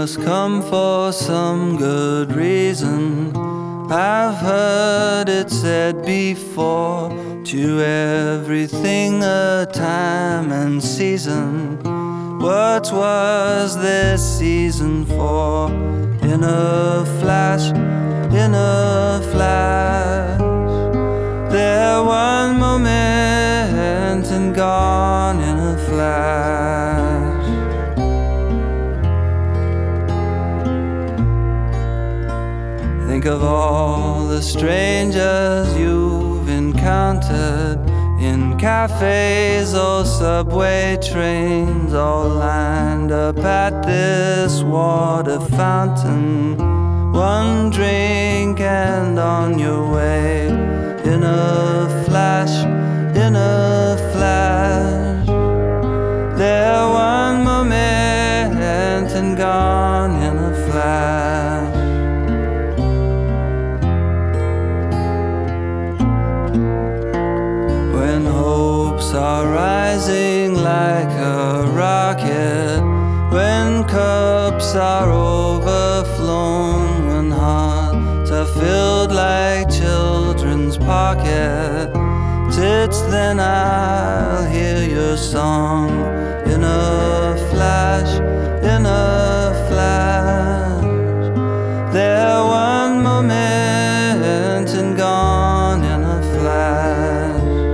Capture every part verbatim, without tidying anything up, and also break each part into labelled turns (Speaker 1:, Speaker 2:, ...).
Speaker 1: must come for some good reason. I've heard it said before, to everything a time and season. What was this season for? In a flash, in a flash, there one moment and gone in a flash. Think of all the strangers you've encountered in cafes or subway trains, all lined up at this water fountain. One drink and on your way. In a flash, in a flash, there one moment and gone in a flash. When hopes are rising like a rocket, when cups are overflown, when hearts are filled like children's pockets, it's then I'll hear your song. In a flash, in a flash, there one moment and gone in a flash.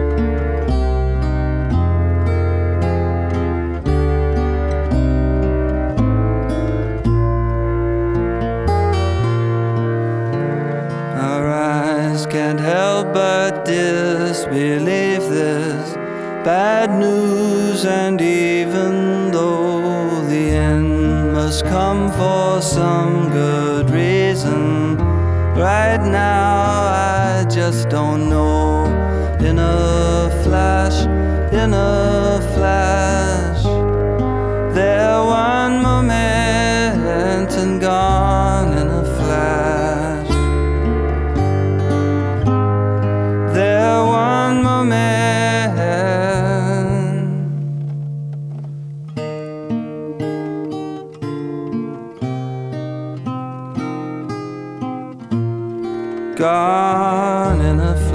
Speaker 1: Can't help but disbelieve this bad news, and even though the end must come for some good reason, right now I just don't know. In a flash, in a flash, there one moment and gone in a flash. There one moment gone in a flash.